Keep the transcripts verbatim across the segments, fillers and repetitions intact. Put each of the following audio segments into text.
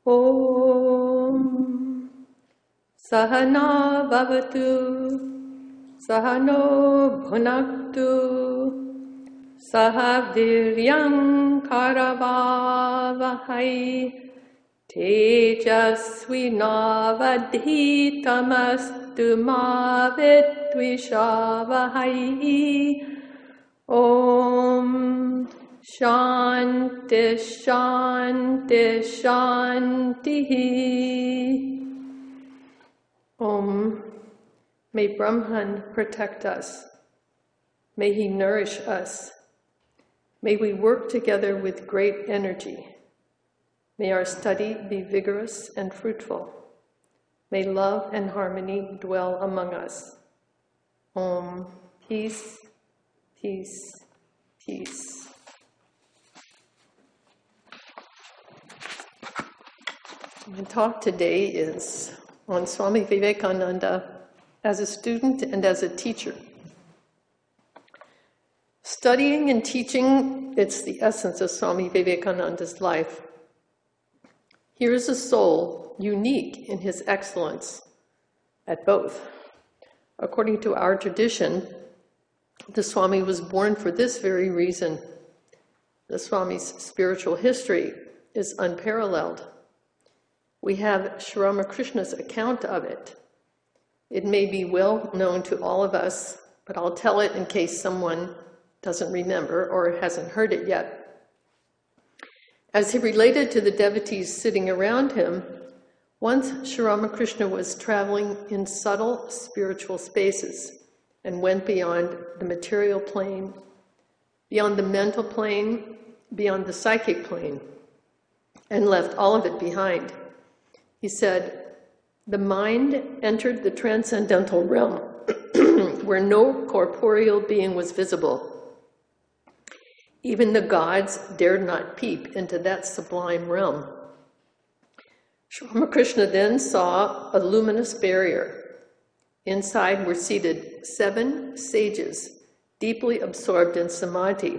Om Sahana Bhavatu Sahano Bhunaktu Sahaviryam Karavavahai Tejasvinavadhitamastu ma vidvishavahai. Om Shanti Shanti Shanti. Om. May Brahman protect us. May he nourish us. May we work together with great energy. May our study be vigorous and fruitful. May love and harmony dwell among us. Om. Peace, peace, peace. My talk today is on Swami Vivekananda as a student and as a teacher. Studying and teaching, it's the essence of Swami Vivekananda's life. Here is a soul unique in his excellence at both. According to our tradition, the Swami was born for this very reason. The Swami's spiritual history is unparalleled. We have Sri Ramakrishna's account of it. It may be well known to all of us, but I'll tell it in case someone doesn't remember or hasn't heard it yet. As he related to the devotees sitting around him, once Sri Ramakrishna was traveling in subtle spiritual spaces and went beyond the material plane, beyond the mental plane, beyond the psychic plane, and left all of it behind. He said, "The mind entered the transcendental realm where no corporeal being was visible. Even the gods dared not peep into that sublime realm." Sri Ramakrishna then saw a luminous barrier. Inside were seated seven sages, deeply absorbed in samadhi.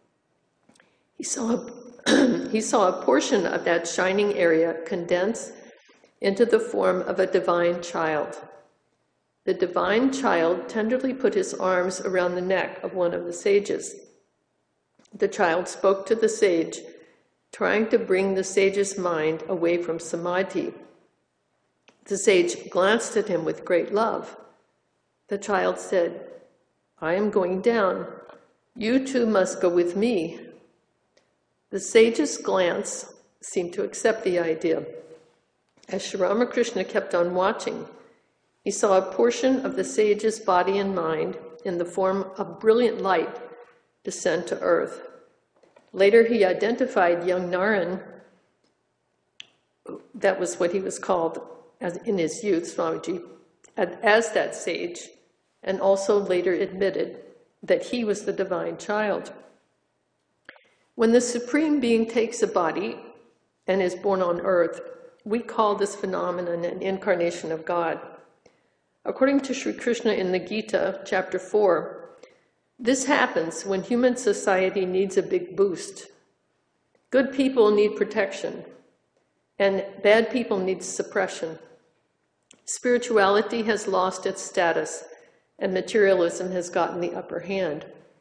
He saw a, he saw a portion of that shining area condense into the form of a divine child. The divine child tenderly put his arms around the neck of one of the sages. The child spoke to the sage, trying to bring the sage's mind away from samadhi. The sage glanced at him with great love. The child said, "I am going down. You too must go with me." The sage's glance seemed to accept the idea. As Sri Ramakrishna kept on watching, he saw a portion of the sage's body and mind in the form of brilliant light descend to earth. Later he identified young Naren, that was what he was called as in his youth, Swamiji, as that sage, and also later admitted that he was the divine child. When the Supreme Being takes a body and is born on earth, we call this phenomenon an incarnation of God. According to Sri Krishna in the Gita, chapter four, this happens when human society needs a big boost. Good people need protection, and bad people need suppression. Spirituality has lost its status, and materialism has gotten the upper hand.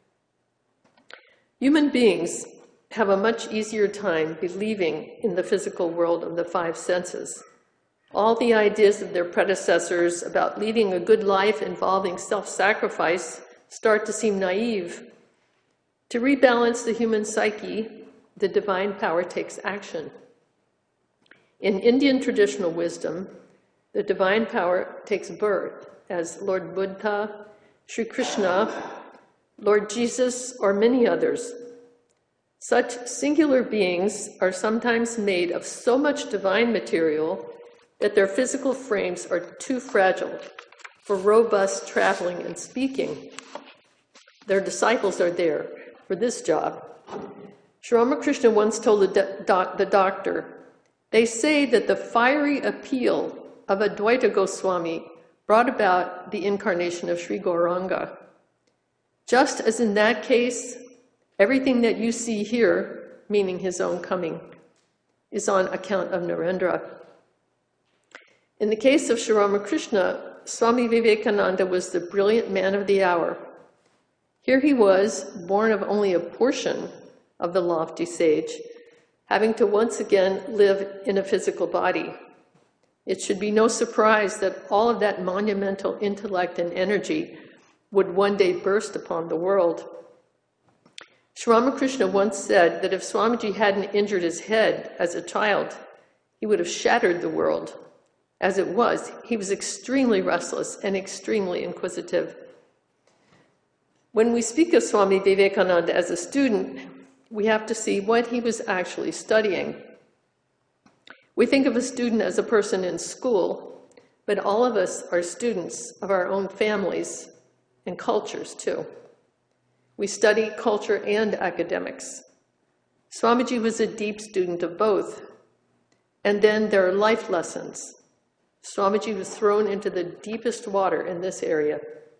Human beings have a much easier time believing in the physical world of the five senses. All the ideas of their predecessors about leading a good life involving self-sacrifice start to seem naive. To rebalance the human psyche, the divine power takes action. In Indian traditional wisdom, the divine power takes birth as Lord Buddha, Sri Krishna, Lord Jesus, or many others. Such singular beings are sometimes made of so much divine material that their physical frames are too fragile for robust traveling and speaking. Their disciples are there for this job. Sri Ramakrishna once told the, doc, the doctor, "They say that the fiery appeal of Advaita Goswami brought about the incarnation of Sri Gauranga. Just as in that case, everything that you see here, meaning his own coming, is on account of Narendra. In the case of Sri Ramakrishna, Swami Vivekananda was the brilliant man of the hour. Here he was, born of only a portion of the lofty sage, having to once again live in a physical body. It should be no surprise that all of that monumental intellect and energy would one day burst upon the world. Sri Ramakrishna once said that if Swamiji hadn't injured his head as a child, he would have shattered the world. As it was, he was extremely restless and extremely inquisitive. When we speak of Swami Vivekananda as a student, we have to see what he was actually studying. We think of a student as a person in school, but all of us are students of our own families and cultures too. We study culture and academics. Swamiji was a deep student of both. And then there are life lessons. Swamiji was thrown into the deepest water in this area.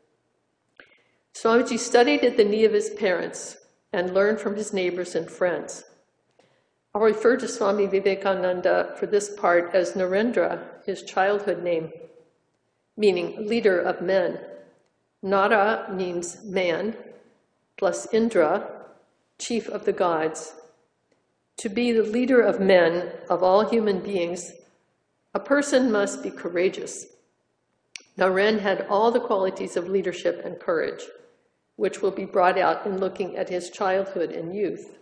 Swamiji studied at the knee of his parents and learned from his neighbors and friends. I'll refer to Swami Vivekananda for this part as Narendra, his childhood name, meaning leader of men. Nara means man, plus Indra, chief of the gods. To be the leader of men, of all human beings, a person must be courageous. Naren had all the qualities of leadership and courage, which will be brought out in looking at his childhood and youth.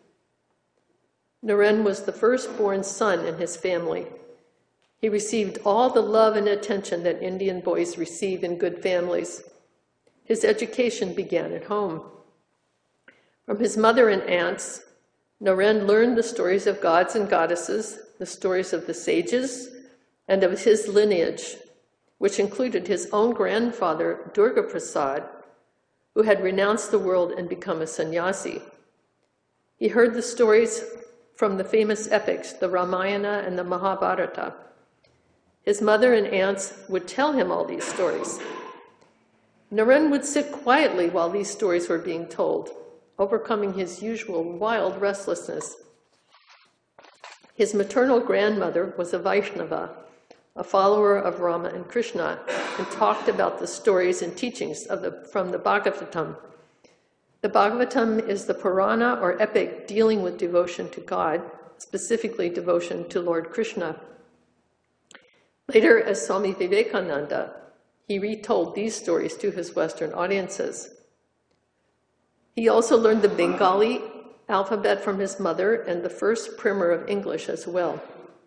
Naren was the firstborn son in his family. He received all the love and attention that Indian boys receive in good families. His education began at home. From his mother and aunts, Naren learned the stories of gods and goddesses, the stories of the sages, and of his lineage, which included his own grandfather, Durga Prasad, who had renounced the world and become a sannyasi. He heard the stories from the famous epics, the Ramayana and the Mahabharata. His mother and aunts would tell him all these stories. Naren would sit quietly while these stories were being told, overcoming his usual wild restlessness. His maternal grandmother was a Vaishnava, a follower of Rama and Krishna, and talked about the stories and teachings of the, from the Bhagavatam. The Bhagavatam is the Purana or epic dealing with devotion to God, specifically devotion to Lord Krishna. Later, as Swami Vivekananda, he retold these stories to his Western audiences. He also learned the Bengali alphabet from his mother and the first primer of English as well.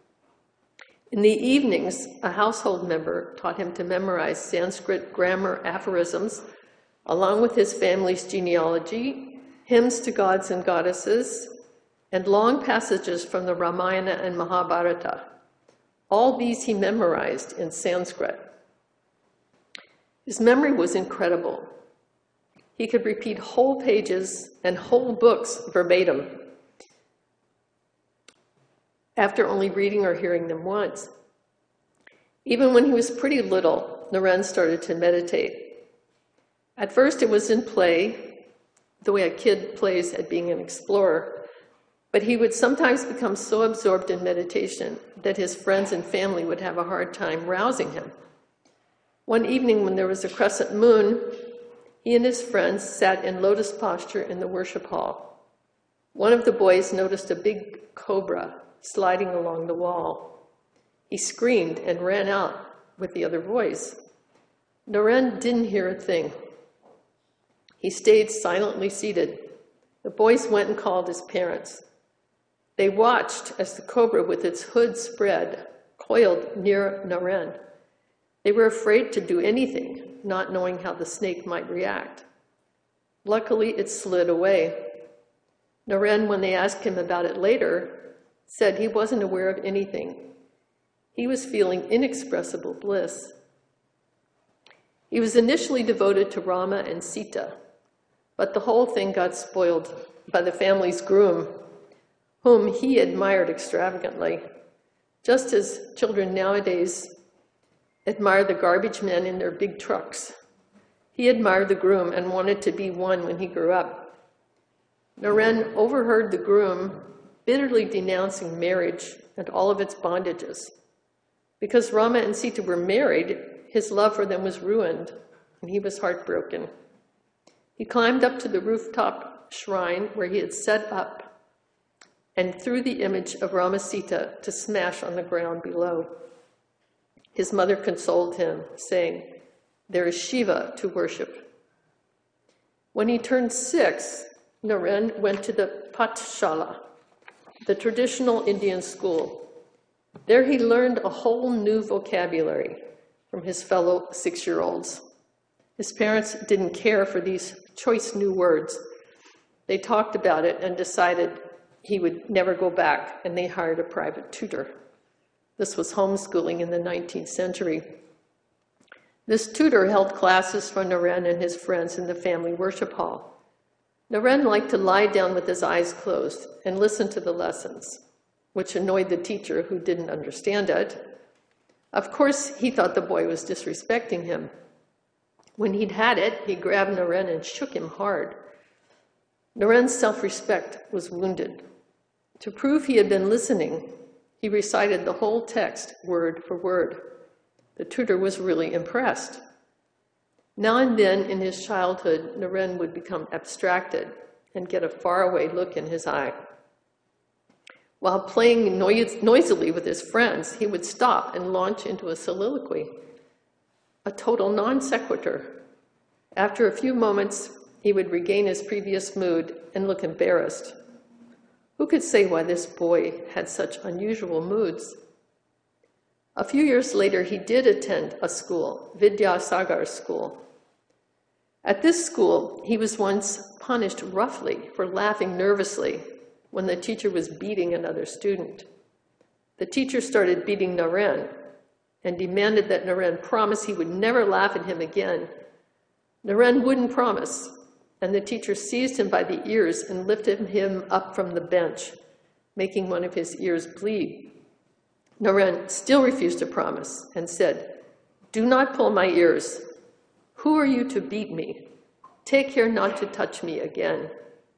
In the evenings, a household member taught him to memorize Sanskrit grammar aphorisms, along with his family's genealogy, hymns to gods and goddesses, and long passages from the Ramayana and Mahabharata. All these he memorized in Sanskrit. His memory was incredible. He could repeat whole pages and whole books verbatim after only reading or hearing them once. Even when he was pretty little, Naren started to meditate. At first it was in play, the way a kid plays at being an explorer, but he would sometimes become so absorbed in meditation that his friends and family would have a hard time rousing him. One evening when there was a crescent moon, he and his friends sat in lotus posture in the worship hall. One of the boys noticed a big cobra sliding along the wall. He screamed and ran out with the other boys. Naren didn't hear a thing. He stayed silently seated. The boys went and called his parents. They watched as the cobra with its hood spread coiled near Naren. They were afraid to do anything, not knowing how the snake might react. Luckily, it slid away. Naren, when they asked him about it later, said he wasn't aware of anything. He was feeling inexpressible bliss. He was initially devoted to Rama and Sita, but the whole thing got spoiled by the family's groom, whom he admired extravagantly, just as children nowadays admire the garbage men in their big trucks. He admired the groom and wanted to be one when he grew up. Naren overheard the groom bitterly denouncing marriage and all of its bondages. Because Rama and Sita were married, his love for them was ruined, and he was heartbroken. He climbed up to the rooftop shrine where he had set up and threw the image of Rama Sita to smash on the ground below. His mother consoled him, saying, "There is Shiva to worship." When he turned six, Naren went to the Pathshala, the traditional Indian school. There he learned a whole new vocabulary from his fellow six-year-olds. His parents didn't care for these choice new words. They talked about it and decided he would never go back, and they hired a private tutor. This was homeschooling in the nineteenth century. This tutor held classes for Naren and his friends in the family worship hall. Naren liked to lie down with his eyes closed and listen to the lessons, which annoyed the teacher who didn't understand it. Of course, he thought the boy was disrespecting him. When he'd had it, he grabbed Naren and shook him hard. Naren's self-respect was wounded. To prove he had been listening, he recited the whole text word for word. The tutor was really impressed. Now and then in his childhood, Naren would become abstracted and get a faraway look in his eye. While playing nois- noisily with his friends, he would stop and launch into a soliloquy, a total non sequitur. After a few moments, he would regain his previous mood and look embarrassed. Who could say why this boy had such unusual moods? A few years later, he did attend a school, Vidyasagar School. At this school, he was once punished roughly for laughing nervously when the teacher was beating another student. The teacher started beating Naren and demanded that Naren promise he would never laugh at him again. Naren wouldn't promise, and the teacher seized him by the ears and lifted him up from the bench, making one of his ears bleed. Naren still refused to promise and said, "Do not pull my ears. Who are you to beat me? Take care not to touch me again."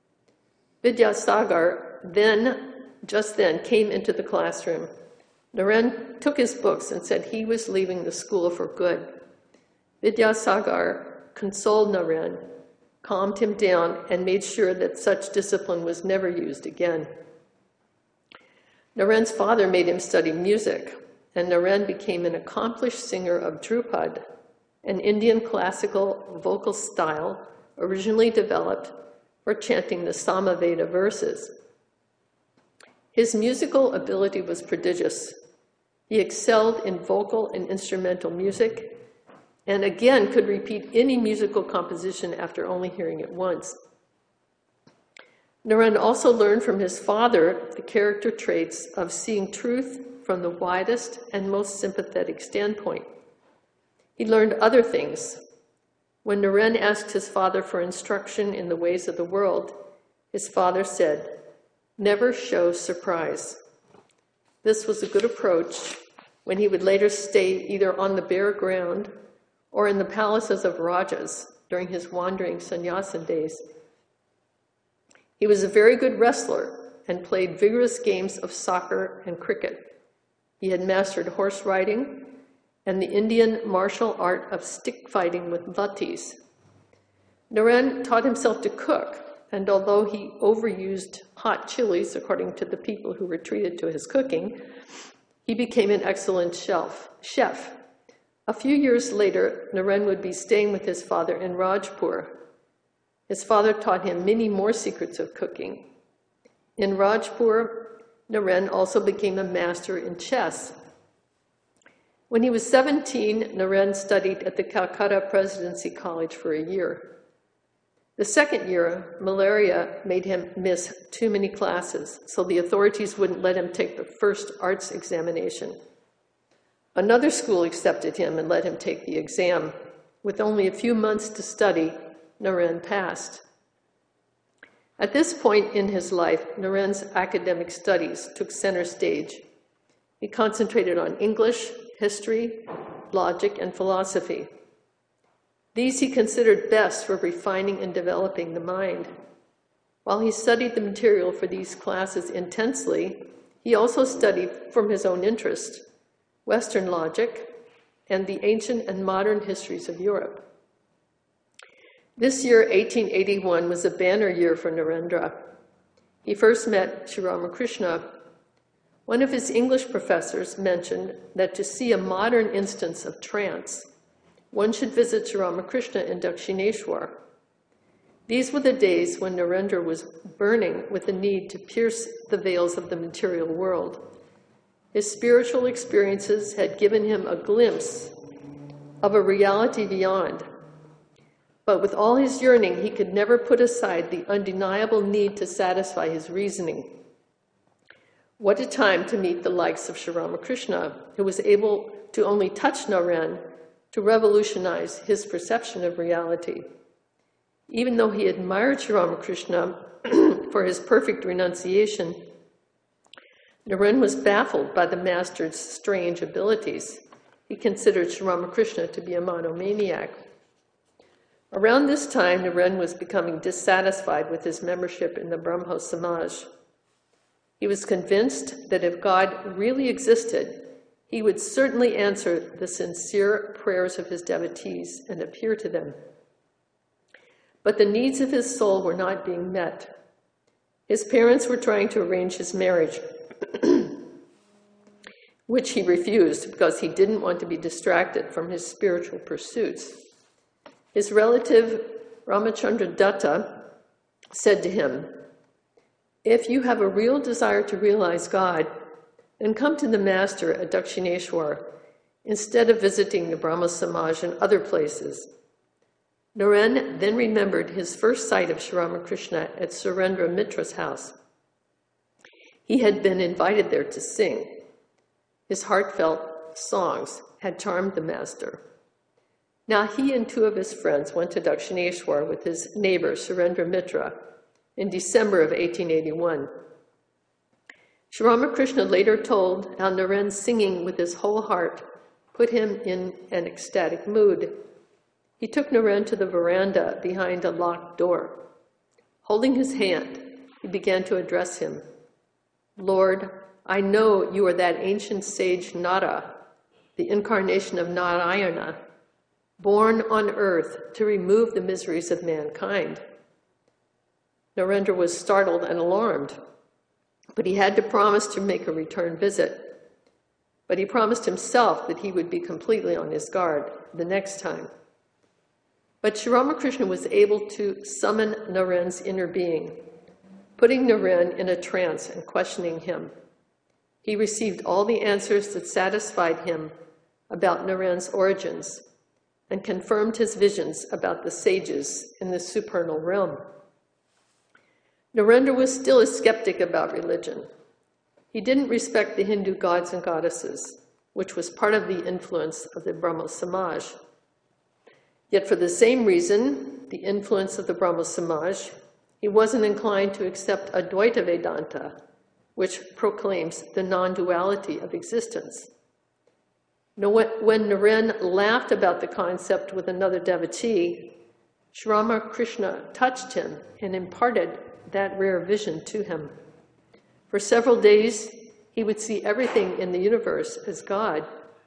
Vidyasagar then, just then, came into the classroom. Naren took his books and said he was leaving the school for good. Vidyasagar consoled Naren, calmed him down, and made sure that such discipline was never used again. Naren's father made him study music, and Naren became an accomplished singer of Dhrupad, an Indian classical vocal style originally developed for chanting the Samaveda verses. His musical ability was prodigious. He excelled in vocal and instrumental music, and again could repeat any musical composition after only hearing it once. Naren also learned from his father the character traits of seeing truth from the widest and most sympathetic standpoint. He learned other things. When Naren asked his father for instruction in the ways of the world, his father said, "Never show surprise." This was a good approach when he would later stay either on the bare ground or in the palaces of Rajas during his wandering sannyasin days. He was a very good wrestler and played vigorous games of soccer and cricket. He had mastered horse riding and the Indian martial art of stick fighting with lathis. Naren taught himself to cook, and although he overused hot chilies, according to the people who were treated to his cooking, he became an excellent chef. chef. A few years later, Naren would be staying with his father in Rajpur. His father taught him many more secrets of cooking. In Rajpur, Naren also became a master in chess. When he was seventeen, Naren studied at the Calcutta Presidency College for a year. The second year, malaria made him miss too many classes, so the authorities wouldn't let him take the first arts examination. Another school accepted him and let him take the exam. With only a few months to study, Naren passed. At this point in his life, Naren's academic studies took center stage. He concentrated on English, history, logic, and philosophy. These he considered best for refining and developing the mind. While he studied the material for these classes intensely, he also studied, from his own interest, Western logic and the ancient and modern histories of Europe. This year, eighteen eighty-one, was a banner year for Narendra. He first met Sri Ramakrishna. One of his English professors mentioned that to see a modern instance of trance, one should visit Sri Ramakrishna in Dakshineshwar. These were the days when Narendra was burning with the need to pierce the veils of the material world. His spiritual experiences had given him a glimpse of a reality beyond. But with all his yearning, he could never put aside the undeniable need to satisfy his reasoning. What a time to meet the likes of Sri Ramakrishna, who was able to only touch Naren to revolutionize his perception of reality. Even though he admired Sri Ramakrishna for his perfect renunciation, Naren was baffled by the master's strange abilities. He considered Sri Ramakrishna to be a monomaniac. Around this time, Naren was becoming dissatisfied with his membership in the Brahmo Samaj. He was convinced that if God really existed, he would certainly answer the sincere prayers of his devotees and appear to them. But the needs of his soul were not being met. His parents were trying to arrange his marriage, which he refused because he didn't want to be distracted from his spiritual pursuits. His relative, Ramachandra Datta, said to him, "If you have a real desire to realize God, then come to the master at Dakshineshwar instead of visiting the Brahmo Samaj and other places." Naren then remembered his first sight of Sri Ramakrishna at Surendra Mitra's house. He had been invited there to sing. His heartfelt songs had charmed the master. Now he and two of his friends went to Dakshineshwar with his neighbor Surendra Mitra in December of eighteen eighty-one. Sri Ramakrishna later told how Naren's singing with his whole heart put him in an ecstatic mood. He took Naren to the veranda behind a locked door. Holding his hand, he began to address him. "Lord, I know you are that ancient sage Nara, the incarnation of Narayana, born on earth to remove the miseries of mankind." Narendra was startled and alarmed, but he had to promise to make a return visit. But he promised himself that he would be completely on his guard the next time. But Sri Ramakrishna was able to summon Naren's inner being, putting Naren in a trance and questioning him. He received all the answers that satisfied him about Naren's origins and confirmed his visions about the sages in the supernal realm. Narendra was still a skeptic about religion. He didn't respect the Hindu gods and goddesses, which was part of the influence of the Brahmo Samaj. Yet for the same reason, the influence of the Brahmo Samaj, he wasn't inclined to accept Advaita Vedanta, which proclaims the non-duality of existence. When Naren laughed about the concept with another devotee, Sri Ramakrishna touched him and imparted that rare vision to him. For several days, he would see everything in the universe as God.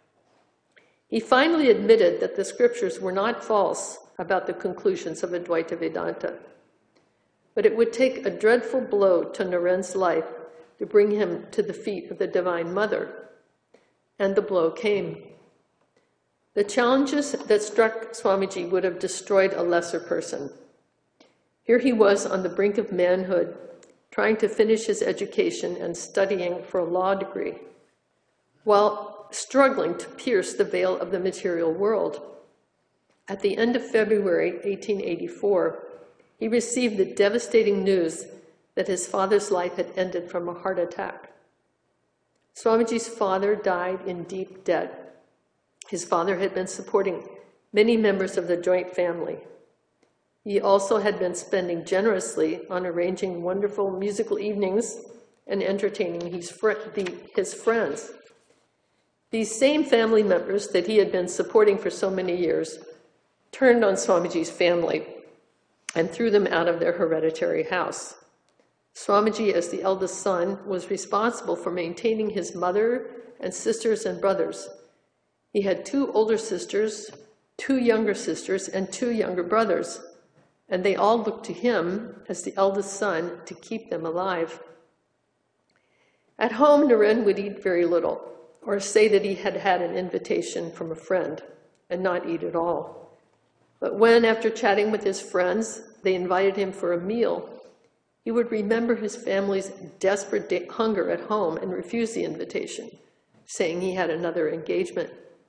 He finally admitted that the scriptures were not false about the conclusions of Advaita Vedanta, but it would take a dreadful blow to Naren's life to bring him to the feet of the Divine Mother, and the blow came. The challenges that struck Swamiji would have destroyed a lesser person. Here he was on the brink of manhood, trying to finish his education and studying for a law degree, while struggling to pierce the veil of the material world. At the end of February eighteen eighty-four, he received the devastating news that his father's life had ended from a heart attack. Swamiji's father died in deep debt. His father had been supporting many members of the joint family. He also had been spending generously on arranging wonderful musical evenings and entertaining his, fr the, his friends. These same family members that he had been supporting for so many years turned on Swamiji's family and threw them out of their hereditary house. Swamiji, as the eldest son, was responsible for maintaining his mother and sisters and brothers. He had two older sisters, two younger sisters, and two younger brothers, and they all looked to him as the eldest son to keep them alive. At home, Naren would eat very little, or say that he had had an invitation from a friend, and not eat at all. But when, after chatting with his friends, they invited him for a meal, he would remember his family's desperate hunger at home and refuse the invitation, saying he had another engagement.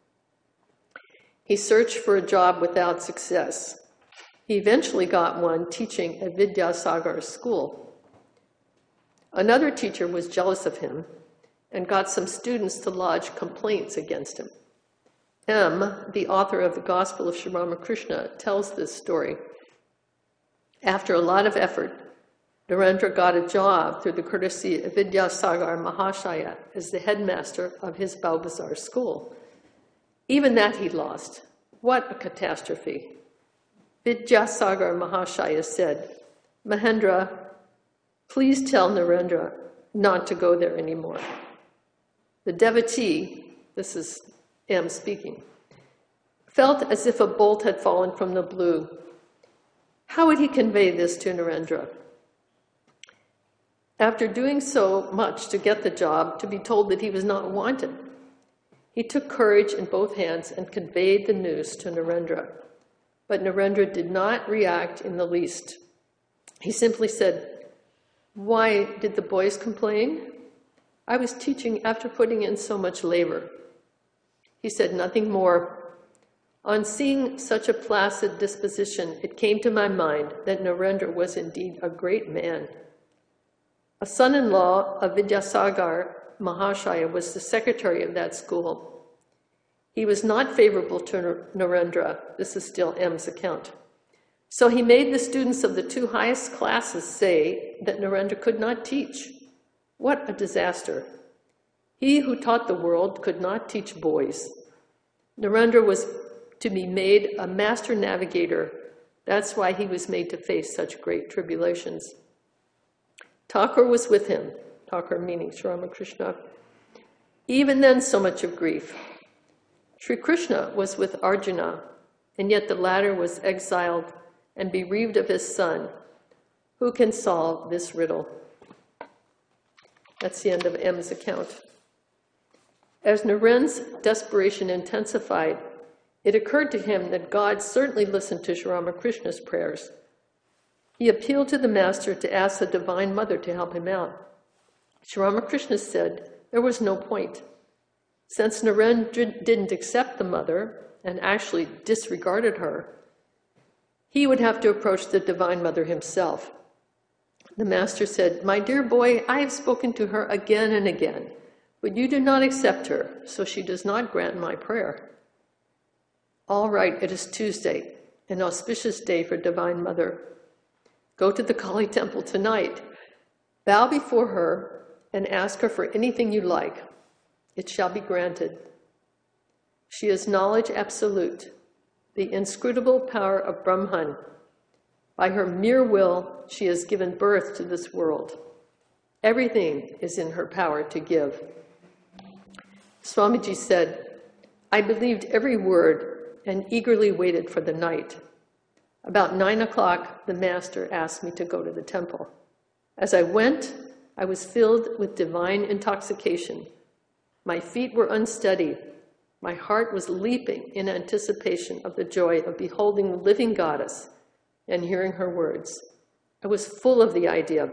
He searched for a job without success. He eventually got one teaching at Vidyasagar school. Another teacher was jealous of him and got some students to lodge complaints against him. M., the author of the Gospel of Sri Ramakrishna, tells this story. After a lot of effort, Narendra got a job through the courtesy of Vidyasagar Mahashaya as the headmaster of his Baobazar school. Even that he lost. What a catastrophe. Vidyasagar Mahashaya said, "Mahendra, please tell Narendra not to go there anymore." The devotee, this is M speaking, felt as if a bolt had fallen from the blue. How would he convey this to Narendra? After doing so much to get the job, to be told that he was not wanted, he took courage in both hands and conveyed the news to Narendra. But Narendra did not react in the least. He simply said, "Why did the boys complain? I was teaching after putting in so much labor." He said nothing more. On seeing such a placid disposition, it came to my mind that Narendra was indeed a great man. A son-in-law of Vidyasagar Mahashaya was the secretary of that school. He was not favorable to Narendra. This is still M's account. So he made the students of the two highest classes say that Narendra could not teach. What a disaster. He who taught the world could not teach boys. Narendra was to be made a master navigator. That's why he was made to face such great tribulations. Thakur was with him, Thakur meaning Sri Ramakrishna. Even then, so much of grief. Sri Krishna was with Arjuna, and yet the latter was exiled and bereaved of his son. Who can solve this riddle? That's the end of M's account. As Naren's desperation intensified, it occurred to him that God certainly listened to Sri Ramakrishna's prayers. He appealed to the master to ask the Divine Mother to help him out. Sri Ramakrishna said there was no point. Since Naren didn't accept the mother and actually disregarded her, he would have to approach the Divine Mother himself. The master said, "My dear boy, I have spoken to her again and again, but you do not accept her, so she does not grant my prayer." "All right, it is Tuesday, an auspicious day for Divine Mother. Go to the Kali temple tonight. Bow before her and ask her for anything you like. It shall be granted. She is knowledge absolute, the inscrutable power of Brahman. By her mere will, she has given birth to this world. Everything is in her power to give." Swamiji said, "I believed every word and eagerly waited for the night. About nine o'clock, the master asked me to go to the temple. As I went, I was filled with divine intoxication. My feet were unsteady. My heart was leaping in anticipation of the joy of beholding the living goddess and hearing her words. I was full of the idea.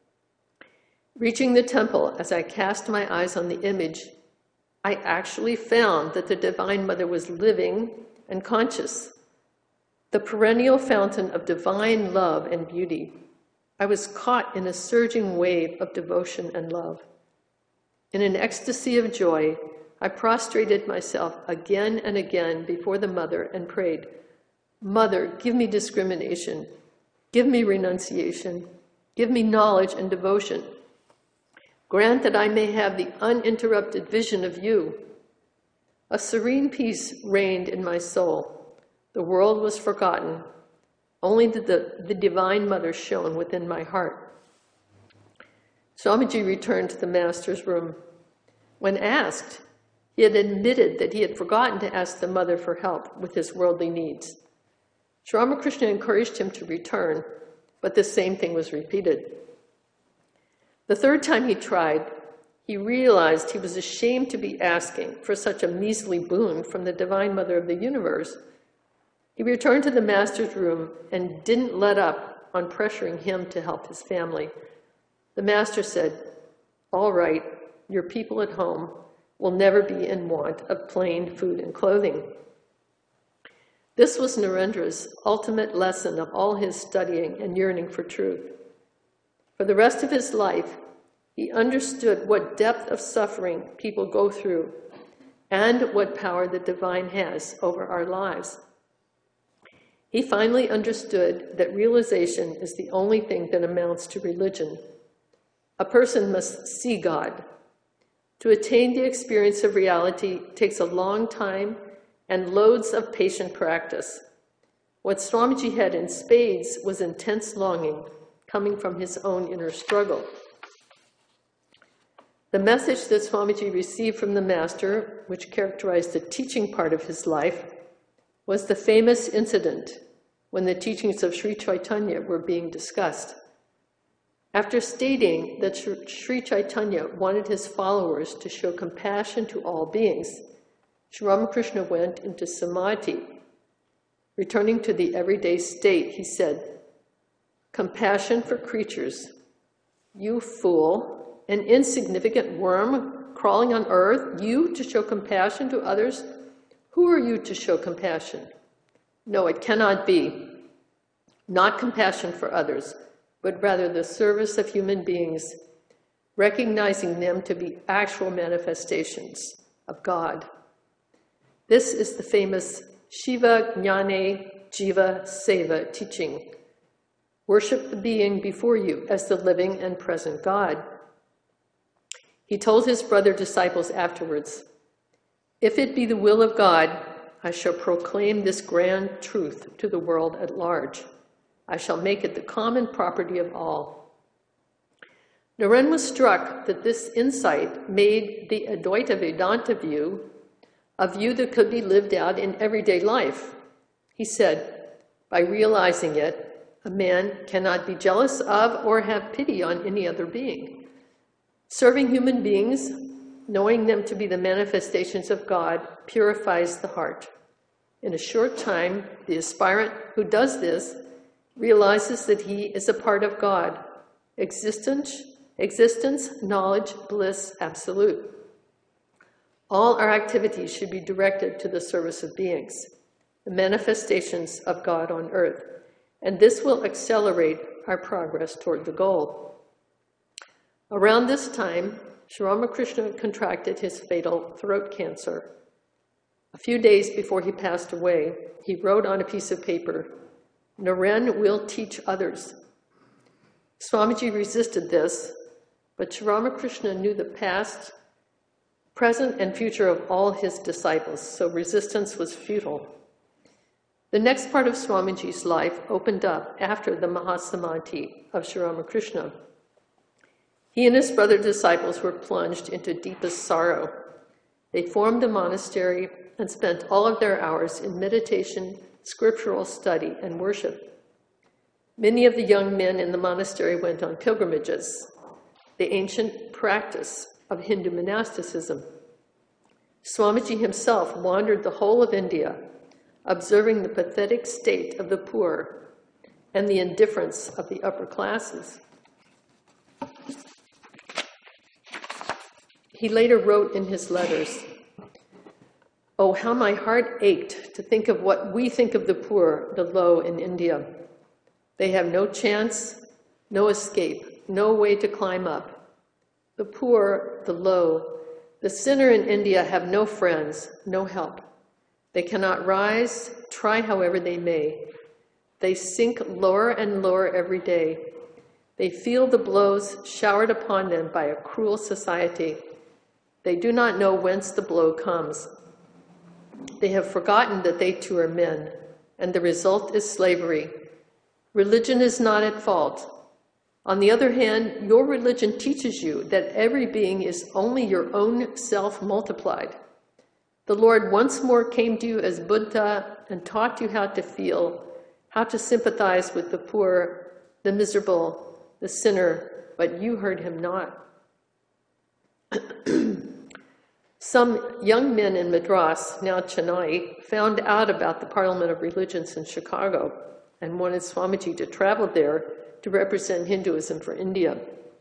Reaching the temple, as I cast my eyes on the image, I actually found that the Divine Mother was living and conscious, the perennial fountain of divine love and beauty. I was caught in a surging wave of devotion and love. In an ecstasy of joy, I prostrated myself again and again before the Mother and prayed, 'Mother, give me discrimination, give me renunciation, give me knowledge and devotion. Grant that I may have the uninterrupted vision of you.' A serene peace reigned in my soul. The world was forgotten. Only the, the, the Divine Mother shone within my heart. Swamiji returned to the master's room. When asked, he had admitted that he had forgotten to ask the mother for help with his worldly needs. Sri Ramakrishna encouraged him to return, but the same thing was repeated. The third time he tried, he realized he was ashamed to be asking for such a measly boon from the Divine Mother of the Universe. He returned to the master's room and didn't let up on pressuring him to help his family. The master said, "All right, your people at home will never be in want of plain food and clothing." This was Narendra's ultimate lesson of all his studying and yearning for truth. For the rest of his life, he understood what depth of suffering people go through and what power the divine has over our lives. He finally understood that realization is the only thing that amounts to religion. A person must see God. To attain the experience of reality takes a long time and loads of patient practice. What Swamiji had in spades was intense longing coming from his own inner struggle. The message that Swamiji received from the Master, which characterized the teaching part of his life, was the famous incident when the teachings of Sri Chaitanya were being discussed. After stating that Sri Chaitanya wanted his followers to show compassion to all beings, Sri Ramakrishna went into samadhi. Returning to the everyday state, he said, "Compassion for creatures. You fool, an insignificant worm crawling on earth, you to show compassion to others? Who are you to show compassion? No, it cannot be. Not compassion for others, but rather the service of human beings, recognizing them to be actual manifestations of God." This is the famous Shiva Jnane Jiva Seva teaching. Worship the being before you as the living and present God. He told his brother disciples afterwards, "If it be the will of God, I shall proclaim this grand truth to the world at large. I shall make it the common property of all." Naren was struck that this insight made the Advaita Vedanta view a view that could be lived out in everyday life. He said, by realizing it, a man cannot be jealous of or have pity on any other being. Serving human beings, knowing them to be the manifestations of God, purifies the heart. In a short time, the aspirant who does this realizes that he is a part of God, existence, existence, knowledge, bliss, absolute. All our activities should be directed to the service of beings, the manifestations of God on earth, and this will accelerate our progress toward the goal. Around this time, Sri Ramakrishna contracted his fatal throat cancer. A few days before he passed away, he wrote on a piece of paper, "Naren will teach others." Swamiji resisted this, but Sri Ramakrishna knew the past, present, and future of all his disciples, so resistance was futile. The next part of Swamiji's life opened up after the Mahasamadhi of Sri Ramakrishna. He and his brother disciples were plunged into deepest sorrow. They formed a monastery and spent all of their hours in meditation, scriptural study, and worship. Many of the young men in the monastery went on pilgrimages, the ancient practice of Hindu monasticism. Swamiji himself wandered the whole of India, observing the pathetic state of the poor and the indifference of the upper classes. He later wrote in his letters, "Oh, how my heart ached to think of what we think of the poor, the low in India. They have no chance, no escape, no way to climb up. The poor, the low, the sinner in India have no friends, no help. They cannot rise, try however they may. They sink lower and lower every day. They feel the blows showered upon them by a cruel society. They do not know whence the blow comes. They have forgotten that they too are men, and the result is slavery. Religion is not at fault. On the other hand, your religion teaches you that every being is only your own self multiplied. The Lord once more came to you as Buddha and taught you how to feel, how to sympathize with the poor, the miserable, the sinner, but you heard him not. Some young men in Madras, now Chennai, found out about the Parliament of Religions in Chicago and wanted Swamiji to travel there to represent Hinduism for India.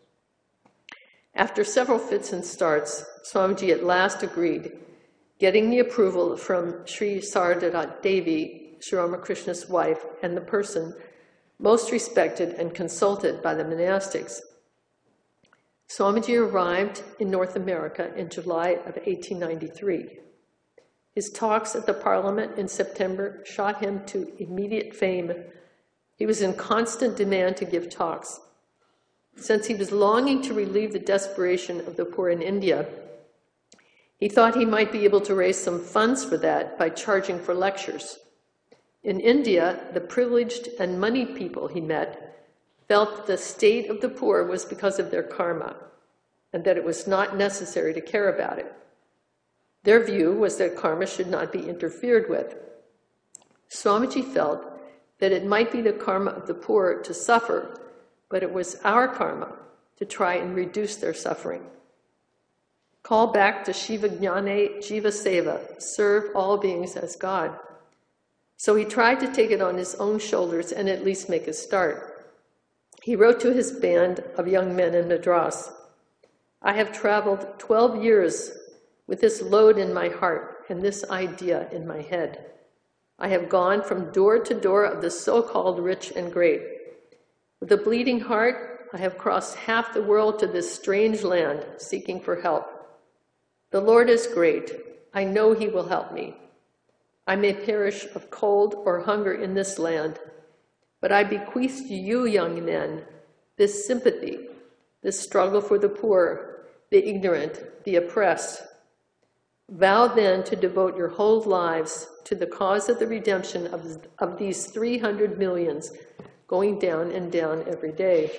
After several fits and starts, Swamiji at last agreed, getting the approval from Sri Sarada Devi, Sri Ramakrishna's wife, and the person most respected and consulted by the monastics. Swamiji arrived in North America in July of eighteen ninety-three. His talks at the Parliament in September shot him to immediate fame. He was in constant demand to give talks. Since he was longing to relieve the desperation of the poor in India, he thought he might be able to raise some funds for that by charging for lectures. In India, the privileged and moneyed people he met felt the state of the poor was because of their karma, and that it was not necessary to care about it. Their view was that karma should not be interfered with. Swamiji felt that it might be the karma of the poor to suffer, but it was our karma to try and reduce their suffering. Call back to Shiva Jnane Jiva Seva, serve all beings as God. So he tried to take it on his own shoulders and at least make a start. He wrote to his band of young men in Madras, I have traveled twelve years with this load in my heart and this idea in my head. I have gone from door to door of the so-called rich and great. With a bleeding heart, I have crossed half the world to this strange land, seeking for help. The Lord is great. I know he will help me. I may perish of cold or hunger in this land, but I bequeath to you, young men, this sympathy, this struggle for the poor, the ignorant, the oppressed. Vow then to devote your whole lives to the cause of the redemption of, of these three hundred millions going down and down every day.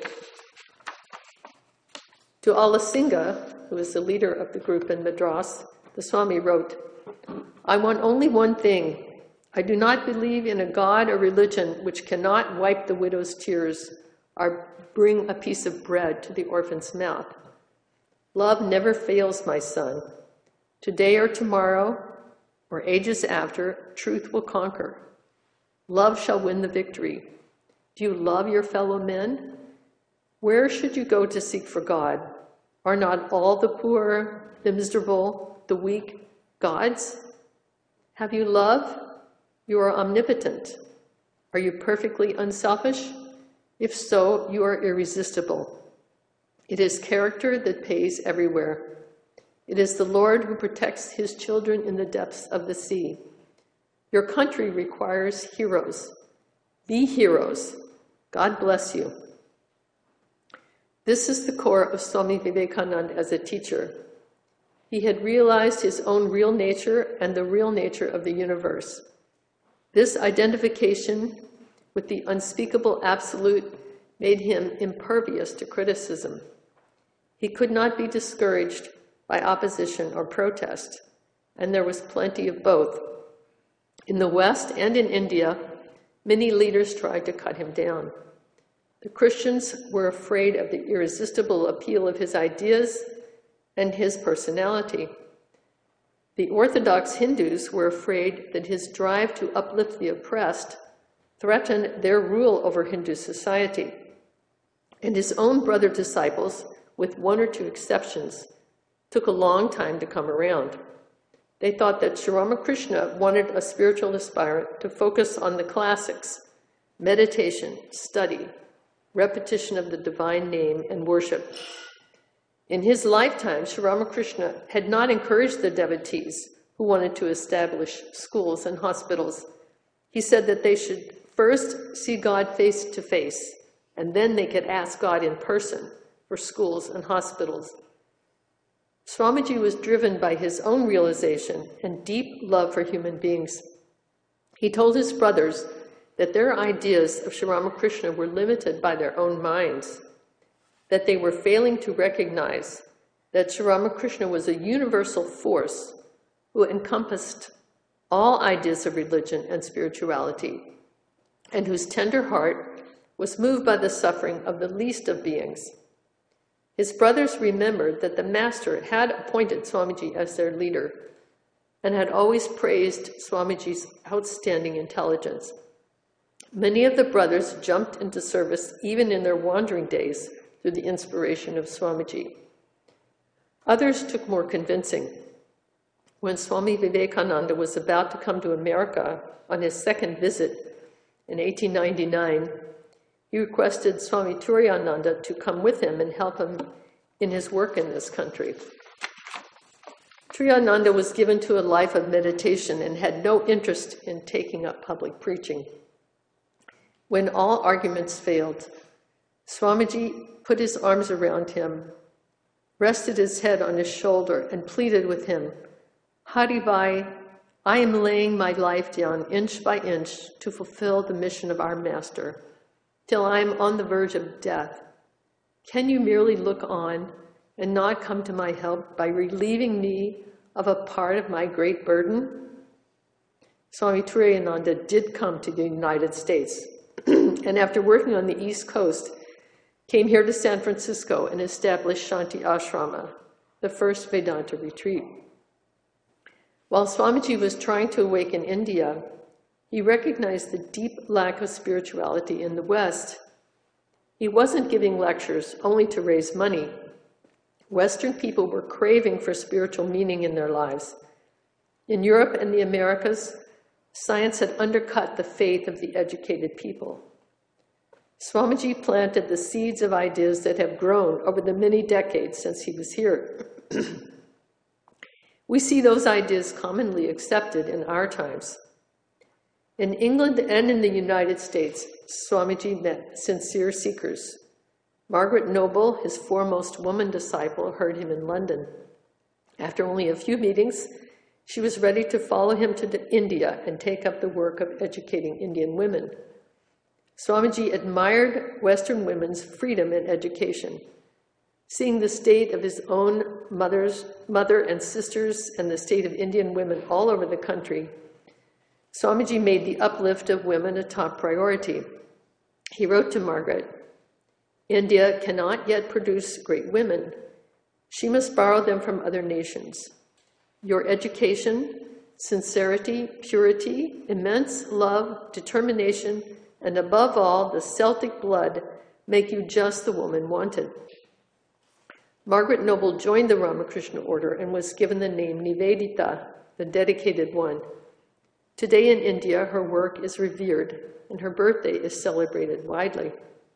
To Alasingha, who is the leader of the group in Madras, the Swami wrote, I want only one thing. I do not believe in a God or religion which cannot wipe the widow's tears or bring a piece of bread to the orphan's mouth. Love never fails, my son. Today or tomorrow, or ages after, truth will conquer. Love shall win the victory. Do you love your fellow men? Where should you go to seek for God? Are not all the poor, the miserable, the weak gods? Have you love? You are omnipotent. Are you perfectly unselfish? If so, you are irresistible. It is character that pays everywhere. It is the Lord who protects his children in the depths of the sea. Your country requires heroes. Be heroes. God bless you. This is the core of Swami Vivekananda as a teacher. He had realized his own real nature and the real nature of the universe. This identification with the unspeakable absolute made him impervious to criticism. He could not be discouraged by opposition or protest, and there was plenty of both. In the West and in India, many leaders tried to cut him down. The Christians were afraid of the irresistible appeal of his ideas and his personality. The Orthodox Hindus were afraid that his drive to uplift the oppressed threatened their rule over Hindu society. And his own brother disciples, with one or two exceptions, took a long time to come around. They thought that Sri Ramakrishna wanted a spiritual aspirant to focus on the classics, meditation, study, repetition of the divine name, and worship. In his lifetime, Sri Ramakrishna had not encouraged the devotees who wanted to establish schools and hospitals. He said that they should first see God face to face, and then they could ask God in person for schools and hospitals. Swamiji was driven by his own realization and deep love for human beings. He told his brothers that their ideas of Sri Ramakrishna were limited by their own minds. that they were failing to recognize that Sri Ramakrishna was a universal force who encompassed all ideas of religion and spirituality, and whose tender heart was moved by the suffering of the least of beings. His brothers remembered that the master had appointed Swamiji as their leader and had always praised Swamiji's outstanding intelligence. Many of the brothers jumped into service even in their wandering days through the inspiration of Swamiji. Others took more convincing. When Swami Vivekananda was about to come to America on his second visit in eighteen ninety-nine, he requested Swami Turiyananda to come with him and help him in his work in this country. Turiyananda was given to a life of meditation and had no interest in taking up public preaching. When all arguments failed, Swamiji put his arms around him, rested his head on his shoulder, and pleaded with him, "Hari Bhai, I am laying my life down inch by inch to fulfill the mission of our master, till I am on the verge of death. Can you merely look on and not come to my help by relieving me of a part of my great burden?" Swami Turiyananda did come to the United States, and after working on the East Coast, came here to San Francisco and established Shanti Ashrama, the first Vedanta retreat. While Swamiji was trying to awaken India, he recognized the deep lack of spirituality in the West. He wasn't giving lectures only to raise money. Western people were craving for spiritual meaning in their lives. In Europe and the Americas, science had undercut the faith of the educated people. Swamiji planted the seeds of ideas that have grown over the many decades since he was here. We see those ideas commonly accepted in our times. In England and in the United States, Swamiji met sincere seekers. Margaret Noble, his foremost woman disciple, heard him in London. After only a few meetings, she was ready to follow him to India and take up the work of educating Indian women. Swamiji admired Western women's freedom in education. Seeing the state of his own mother's, mother and sisters and the state of Indian women all over the country, Swamiji made the uplift of women a top priority. He wrote to Margaret, "India cannot yet produce great women. She must borrow them from other nations. Your education, sincerity, purity, immense love, determination, and above all, the Celtic blood make you just the woman wanted." Margaret Noble joined the Ramakrishna order and was given the name Nivedita, the dedicated one. Today in India, her work is revered, and her birthday is celebrated widely.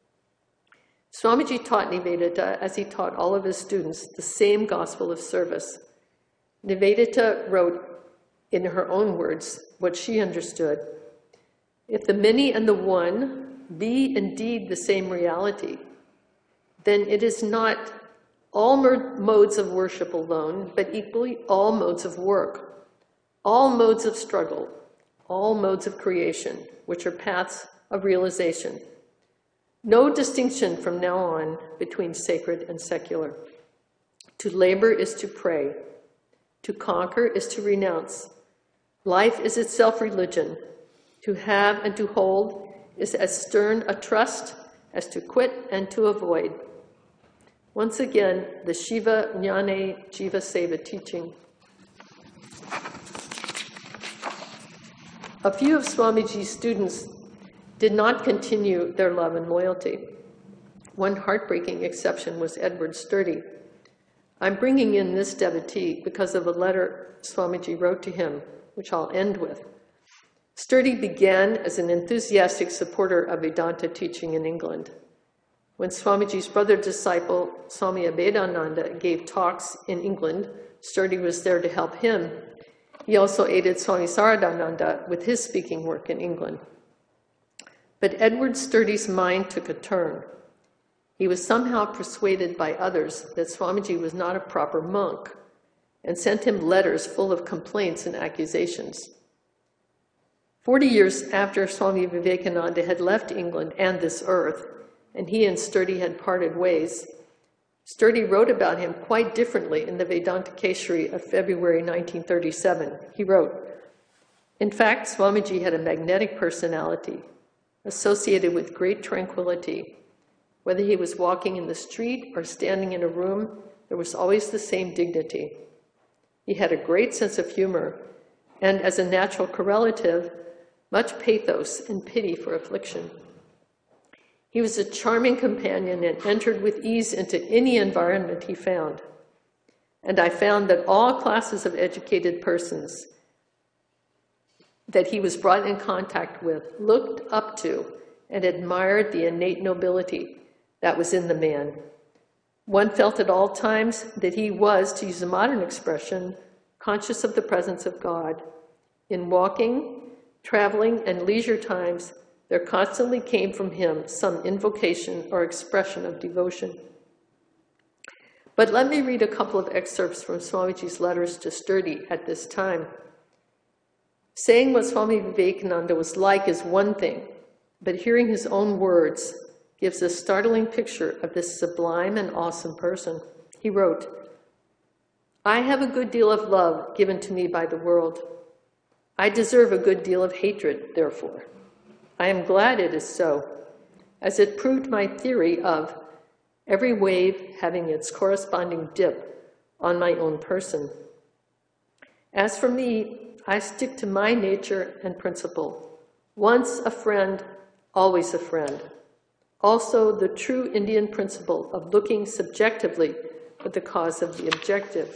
Swamiji taught Nivedita, as he taught all of his students, the same gospel of service. Nivedita wrote, in her own words, what she understood: "If the many and the one be indeed the same reality, then it is not all modes of worship alone, but equally all modes of work, all modes of struggle, all modes of creation, which are paths of realization. No distinction from now on between sacred and secular. To labor is to pray. To conquer is to renounce. Life is itself religion. To have and to hold is as stern a trust as to quit and to avoid." Once again, the Shiva Jnane Jiva Seva teaching. A few of Swamiji's students did not continue their love and loyalty. One heartbreaking exception was Edward Sturdy. I'm bringing in this devotee because of a letter Swamiji wrote to him, which I'll end with. Sturdy began as an enthusiastic supporter of Vedanta teaching in England. When Swamiji's brother disciple, Swami Abhedananda, gave talks in England, Sturdy was there to help him. He also aided Swami Saradananda with his speaking work in England. But Edward Sturdy's mind took a turn. He was somehow persuaded by others that Swamiji was not a proper monk, and sent him letters full of complaints and accusations. Forty years after Swami Vivekananda had left England and this earth, and he and Sturdy had parted ways, Sturdy wrote about him quite differently in the Vedanta Keshari of February nineteen thirty-seven. He wrote, "In fact, Swamiji had a magnetic personality associated with great tranquility. Whether he was walking in the street or standing in a room, there was always the same dignity. He had a great sense of humor, and as a natural correlative, much pathos and pity for affliction. He was a charming companion and entered with ease into any environment he found. And I found that all classes of educated persons that he was brought in contact with looked up to and admired the innate nobility that was in the man. One felt at all times that he was, to use a modern expression, conscious of the presence of God. In walking, traveling, and leisure times, there constantly came from him some invocation or expression of devotion." But let me read a couple of excerpts from Swamiji's letters to Sturdy at this time. Saying what Swami Vivekananda was like is one thing, but hearing his own words gives a startling picture of this sublime and awesome person. He wrote, "I have a good deal of love given to me by the world. I deserve a good deal of hatred, therefore. I am glad it is so, as it proved my theory of every wave having its corresponding dip on my own person. As for me, I stick to my nature and principle. Once a friend, always a friend. Also, the true Indian principle of looking subjectively for the cause of the objective.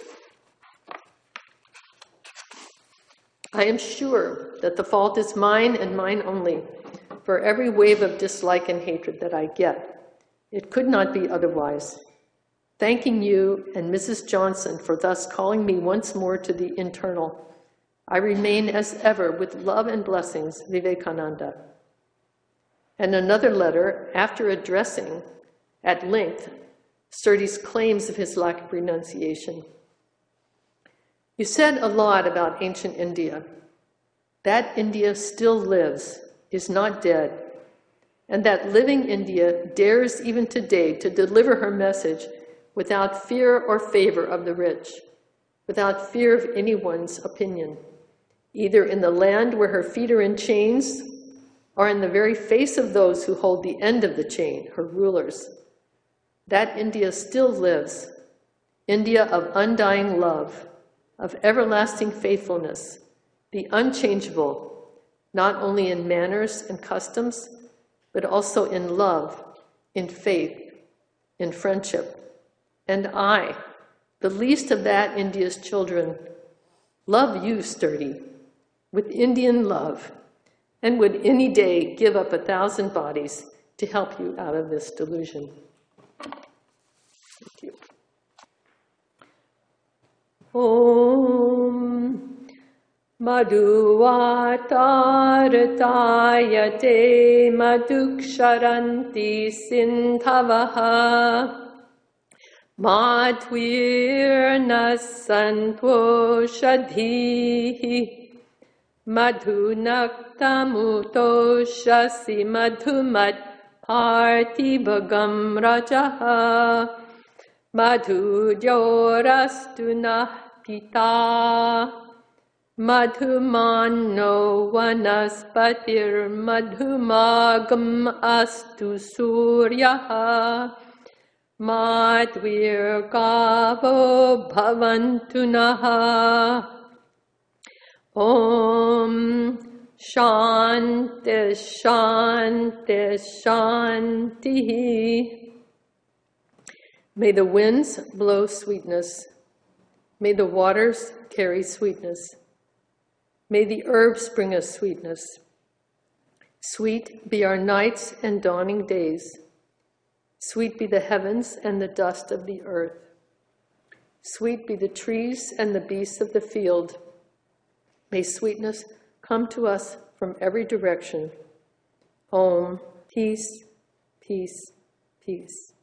I am sure that the fault is mine and mine only for every wave of dislike and hatred that I get. It could not be otherwise. Thanking you and Missus Johnson for thus calling me once more to the internal, I remain as ever with love and blessings, Vivekananda." And another letter, after addressing at length Sturdy's claims of his lack of renunciation. "You said a lot about ancient India. That India still lives, is not dead, and that living India dares even today to deliver her message without fear or favor of the rich, without fear of anyone's opinion, either in the land where her feet are in chains or in the very face of those who hold the end of the chain, her rulers. That India still lives, India of undying love, of everlasting faithfulness, the unchangeable, not only in manners and customs, but also in love, in faith, in friendship. And I, the least of that India's children, love you, Sturdy, with Indian love, and would any day give up a thousand bodies to help you out of this delusion." Thank you. Om Madhuvatartayate Madhuksharanti Sindhavaha Madhvirna Santvoshadhihi Madhunaktamutoshasi Madhumat Partibhagam Rajaha Madhudyorastuna Pita Madhumanno Vanaspatir Madhumagam Astu Suryaha Madhvirgavo Bhavantunaha. Om Shanti Shanti Shanti. May the winds blow sweetness. May the waters carry sweetness. May the herbs bring us sweetness. Sweet be our nights and dawning days. Sweet be the heavens and the dust of the earth. Sweet be the trees and the beasts of the field. May sweetness come to us from every direction. Om, peace, peace, peace.